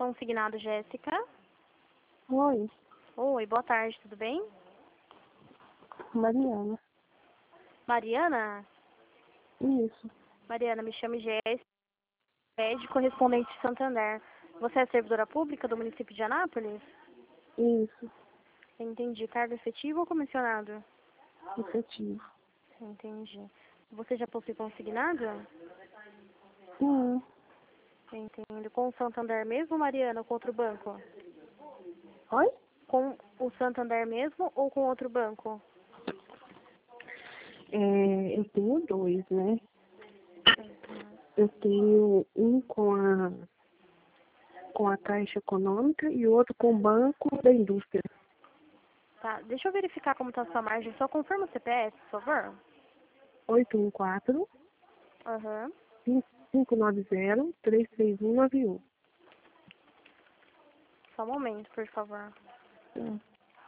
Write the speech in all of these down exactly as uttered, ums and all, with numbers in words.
Consignado, Jéssica. Oi, Oi, boa tarde, tudo bem? Mariana. Mariana? Isso, Mariana, me chamo Jéssica, é de correspondente de Santander. Você é servidora pública do município de Anápolis? isso, Entendi. Cargo efetivo ou comissionado? efetivo. Entendi. Você já possui consignado? Hum, Entendo. Com o Santander mesmo, Mariana, ou com outro banco? oi? Com o Santander mesmo ou com outro banco? É, eu tenho dois, né? Uhum. Eu tenho um com a, com a Caixa Econômica e outro com o Banco da Indústria. Tá, deixa eu verificar como está a sua margem. Só confirma o C P F, por favor. oito um quatro, Aham. cinco nove zero, três três um nove um. Só um momento, por favor. Hum.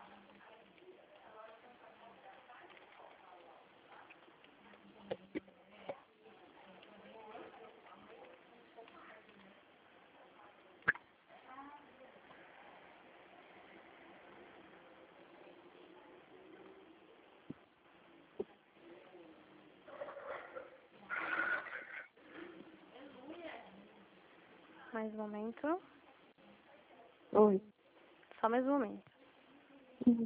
Mais um momento. Oi. Só mais um momento. Uhum.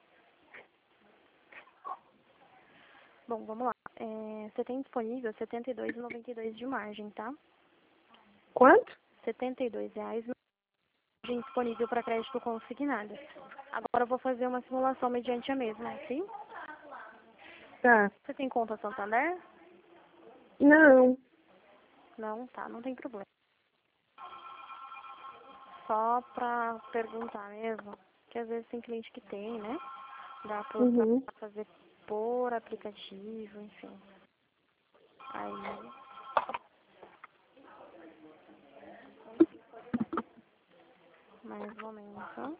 Bom, vamos lá. É, você tem disponível setenta e dois reais e noventa e dois centavos de margem, tá? Quanto? setenta e dois reais de margem disponível para crédito consignado. Agora eu vou fazer uma simulação mediante a mesma, ok? Tá. Você tem conta Santander? Não. Não, tá, não tem problema. Só pra perguntar mesmo, que às vezes tem cliente que tem, né? Dá pra pra Uhum. fazer por aplicativo, enfim. Aí, mais um momento.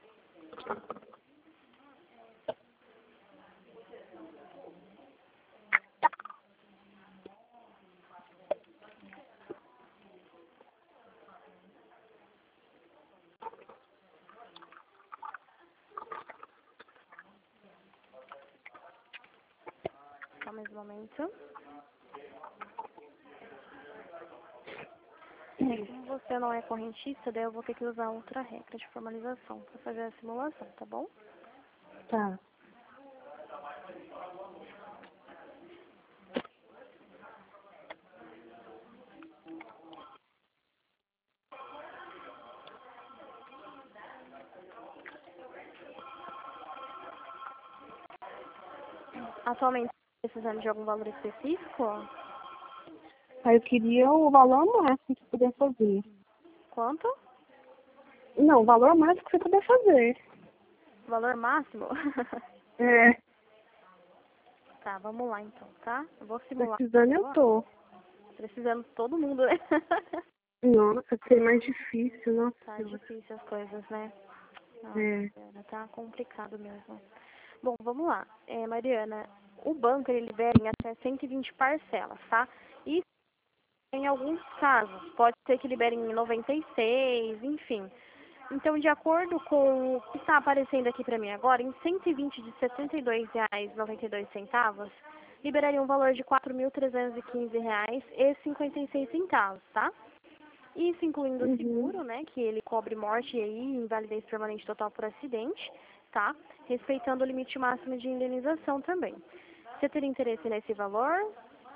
Só mais um momento. É, como você não é correntista, daí eu vou ter que usar outra regra de formalização para fazer a simulação, tá bom? Tá. Atualmente, precisando de algum valor específico? Aí eu queria o valor máximo que puder fazer. Quanto? Não, o valor máximo que você puder fazer. Valor máximo? É, Tá, vamos lá então, tá? Eu vou simular precisando eu agora. tô. Precisando de todo mundo, né? Nossa, que é mais difícil, nossa Tá senhora. difícil as coisas, né? Nossa, É. Mariana, tá complicado mesmo. Bom, vamos lá. É, Mariana, o banco ele libera em até cento e vinte parcelas, tá? E em alguns casos, pode ser que liberem em noventa e seis, enfim. Então, de acordo com o que está aparecendo aqui para mim agora, em cento e vinte de setenta e dois reais e noventa e dois centavos, liberaria um valor de quatro mil trezentos e quinze reais e cinquenta e seis centavos, tá? Isso incluindo o Uhum. seguro, né, que ele cobre morte e aí invalidez permanente total por acidente, tá? Respeitando o limite máximo de indenização também. Você teria interesse nesse valor?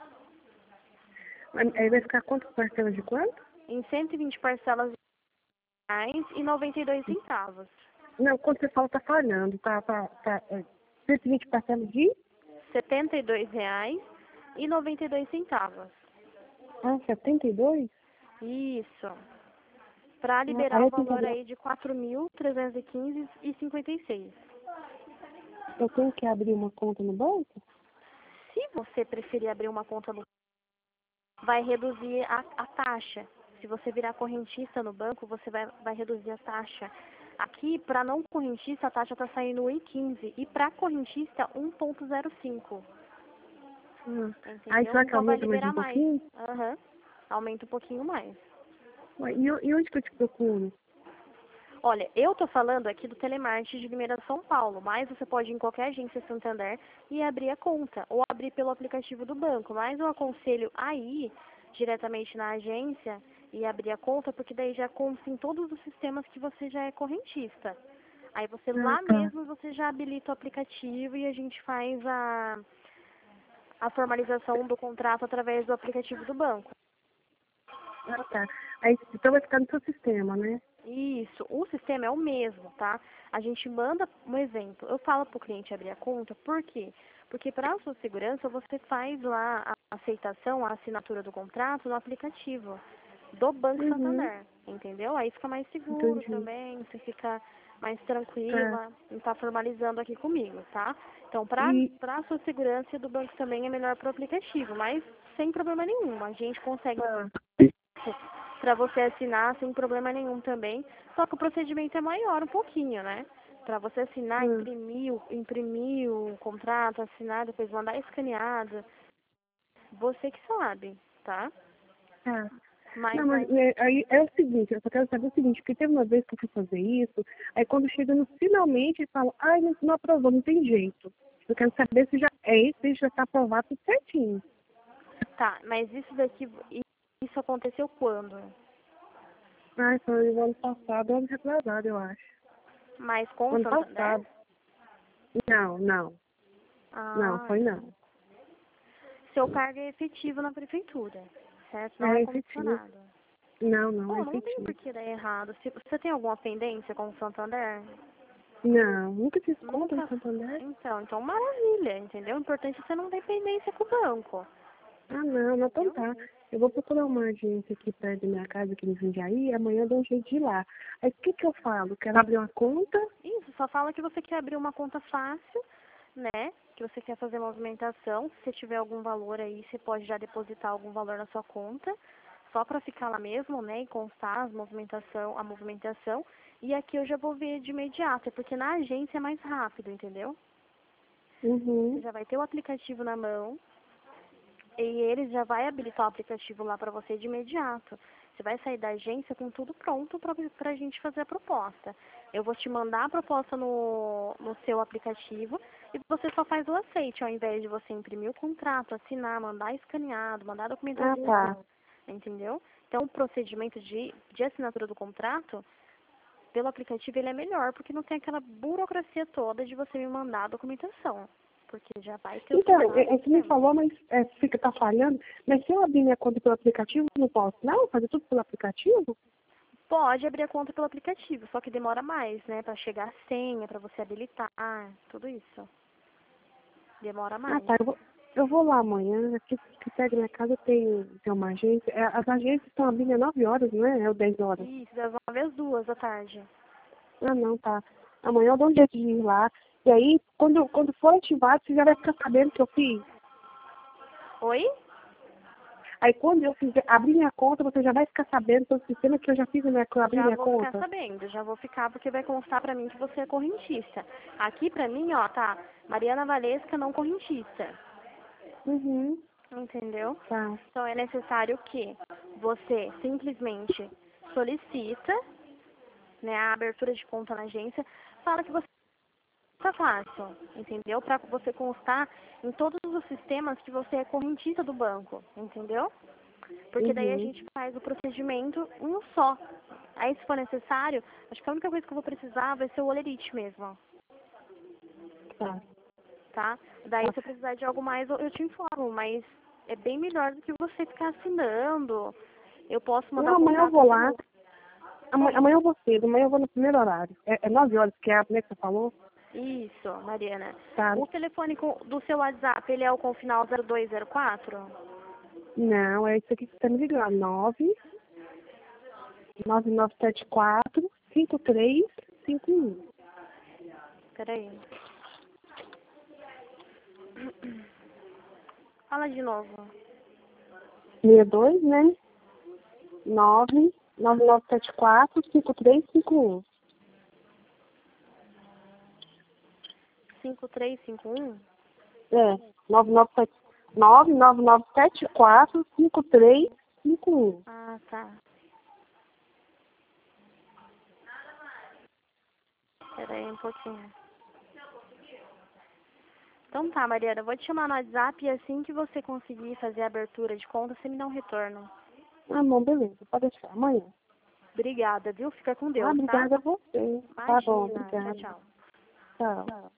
Aí vai ficar quantas parcelas de quanto? Em cento e vinte parcelas de reais e noventa e dois centavos. Não, quando você fala tá falhando, tá, tá, tá, é, cento e vinte parcelas de? setenta e dois reais e noventa e dois centavos. Ah, setenta e dois? Isso. Para Ah, liberar aí o eu tenho que valor abrir, aí de quatro mil trezentos e quinze e cinquenta e seis. eu tenho que abrir uma conta no banco? Se você preferir abrir uma conta no vai reduzir a, a taxa. Se você virar correntista no banco, você vai, vai reduzir a taxa. Aqui, para não correntista, a taxa está saindo um vírgula quinze e para correntista, um vírgula zero cinco. Ah, aí Entendeu? será que Então vai aumenta mais um liberar mais. pouquinho? Aham. Aumenta um pouquinho mais. Ué, E, o- e onde que eu te procuro? Olha, eu tô falando aqui do telemarketing de Limeira, São Paulo, mas você pode ir em qualquer agência Santander e abrir a conta, ou abrir pelo aplicativo do banco. Mas eu aconselho a ir diretamente na agência e abrir a conta, porque daí já consta em todos os sistemas que você já é correntista. Aí você Ah, lá tá. mesmo você já habilita o aplicativo e a gente faz a, a formalização do contrato através do aplicativo do banco. Ah, tá. Aí, então vai ficar no seu sistema, né? Isso, o sistema é o mesmo, tá? A gente manda um exemplo. Eu falo para o cliente abrir a conta, por quê? Porque para a sua segurança você faz lá a aceitação, a assinatura do contrato no aplicativo do Banco Uhum, Santander, entendeu? Aí fica mais seguro entendi. também, você fica mais Tá. tranquila, não está formalizando aqui comigo, tá? Então, para E, a sua segurança e do banco também é melhor para o aplicativo, mas sem problema nenhum. A gente consegue tá. para você assinar sem problema nenhum também, só que o procedimento é maior um pouquinho, né? Para você assinar, Hum. imprimir, o- imprimir o contrato, assinar, depois mandar escaneado, você que sabe, tá? Tá. Não, Mas mas aí, é, aí é o seguinte, eu só quero saber o seguinte, porque teve uma vez que eu fui fazer isso, aí quando chega no finalmente, eles falam, ai, não, não aprovou, não tem jeito. Eu quero saber se já é isso, se já está aprovado tudo certinho. tá, mas isso daqui, isso aconteceu quando? Ai, foi o ano passado, ano retrasado, eu acho. Mas com o Ano Santander? passado. Não, não. Não, Ah, foi não. seu cargo é efetivo na prefeitura, certo? Não Não é é efetivo. comissionado. Não, não é Bom, não tem por efetivo. que dar errado. Se você tem alguma pendência com o Santander? Não, nunca fiz conta no Nunca. Santander. Então, então maravilha, entendeu? O importante é você não ter pendência com o banco. Ah, não, não, então Entendeu? tá. Eu vou procurar uma agência aqui perto da minha casa, aqui no Jundiaí, e amanhã eu dou um jeito de ir lá. Aí o que que eu falo? Quero abrir uma conta? Isso, só fala que você quer abrir uma conta fácil, né? Que você quer fazer movimentação. Se você tiver algum valor aí, você pode já depositar algum valor na sua conta, só para ficar lá mesmo, né? E constar as movimentação, a movimentação. E aqui eu já vou ver de imediato, porque na agência é mais rápido, entendeu? Você Uhum. já vai ter o aplicativo na mão, e ele já vai habilitar o aplicativo lá para você de imediato. Você vai sair da agência com tudo pronto para a gente fazer a proposta. Eu vou te mandar a proposta no, no seu aplicativo e você só faz o aceite, ao invés de você imprimir o contrato, assinar, mandar escaneado, mandar a Ah, documentação, tá. entendeu? Então, o procedimento de, de assinatura do contrato, pelo aplicativo, ele é melhor, porque não tem aquela burocracia toda de você me mandar a documentação, porque já vai ter tudo Então, lá é, no é que me sistema. falou, mas é, fica, tá falhando. Mas se eu abrir minha conta pelo aplicativo, eu não posso, não? Fazer tudo pelo aplicativo? Pode abrir a conta pelo aplicativo, só que demora mais, né? Pra chegar a senha, pra você habilitar, tudo isso. Demora Ah, mais. tá. Eu vou, eu vou lá amanhã. Aqui que perto da minha casa tem, tem uma agência. É, as agências estão abrindo às nove horas, não é? É ou dez horas. Isso, das nove às duas da tarde. Ah, não, tá. Amanhã eu dou um jeito de ir lá. E aí, quando, quando for ativado, você já vai ficar sabendo que eu fiz. Oi? Aí, quando eu fizer, abrir minha conta, você já vai ficar sabendo pelo sistema que eu já fiz a minha, que eu abri Já minha vou ficar conta. sabendo, já vou ficar porque vai constar pra mim que você é correntista. Aqui pra mim, ó, tá, Mariana Valesca não correntista. Uhum. Entendeu? Tá. Então é necessário que você simplesmente solicita, né, a abertura de conta na agência, fala que você tá fácil, entendeu? Para você constar em todos os sistemas que você é correntista do banco, entendeu? Porque daí a Uhum. gente faz o procedimento um só. Aí, se for necessário, acho que a única coisa que eu vou precisar vai ser o olerite mesmo, Tá. tá? Daí, Tá. se eu precisar de algo mais, eu eu te informo, mas é bem melhor do que você ficar assinando. Eu posso mandar Não, o amanhã eu contrato vou de lá. novo. Amanhã, Oi? amanhã eu vou cedo. Amanhã eu vou no primeiro horário. É, é nove horas que é, né, que você falou? Isso, Mariana. Tá. O telefone com- do seu WhatsApp, ele é o com final zero dois zero quatro? Não, é isso aqui que você tá me ligando. Nove, nove nove sete quatro, cinco três cinco um. Peraí. Fala de novo. sessenta e dois, né? nove nove nove sete quatro, cinco três cinco um. cinco três cinco um? É, nove nove sete nove nove nove sete quatro, cinco três cinco um. Ah, tá. Espera aí um pouquinho. Então tá, Mariana, eu vou te chamar no WhatsApp e assim que você conseguir fazer a abertura de conta, você me dá um retorno. Ah, não, beleza. Pode deixar. Amanhã. Obrigada, viu? Fica com Deus, Ah, tá? obrigada a você. Tá bom, Imagina. Tchau, obrigada. tchau. Tchau.